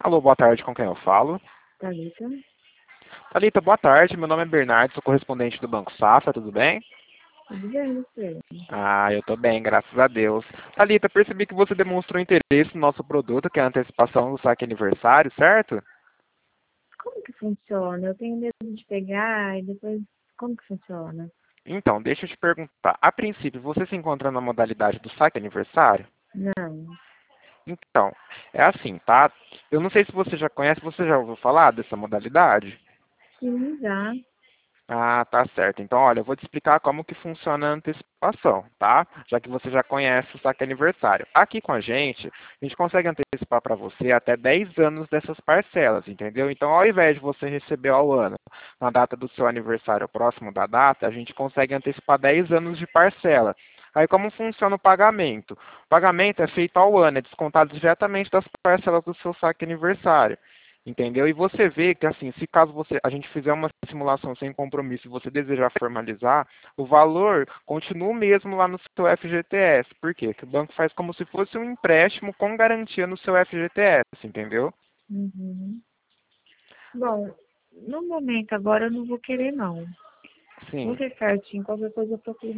Alô, boa tarde, com quem eu falo? Thalita? Thalita, boa tarde, meu nome é Bernardo, sou correspondente do Banco Safra, tudo bem? Tudo bem, você? Ah, eu tô bem, graças a Deus. Thalita, percebi que você demonstrou interesse no nosso produto, que é a antecipação do saque aniversário, certo? Como que funciona? Eu tenho medo de pegar e depois, como que funciona? Então, deixa eu te perguntar. A princípio, você se encontra na modalidade do saque aniversário? Não. Então, é assim, tá? Eu não sei se você já conhece, você já ouviu falar dessa modalidade? Sim, já. Ah, tá certo. Então, olha, eu vou te explicar como que funciona a antecipação, tá? Já que você já conhece o saque aniversário. Aqui com a gente consegue antecipar para você até 10 anos dessas parcelas, entendeu? Então, ao invés de você receber ao ano, na data do seu aniversário próximo da data, a gente consegue antecipar 10 anos de parcela. Aí, como funciona o pagamento? O pagamento é feito ao ano, é descontado diretamente das parcelas do seu saque aniversário. Entendeu? E você vê que, assim, se caso a gente fizer uma simulação sem compromisso e você desejar formalizar, o valor continua o mesmo lá no seu FGTS. Por quê? Porque o banco faz como se fosse um empréstimo com garantia no seu FGTS, entendeu? Uhum. Bom, no momento agora eu não vou querer, não. Vou Sim. ver certinho, qualquer coisa eu procuro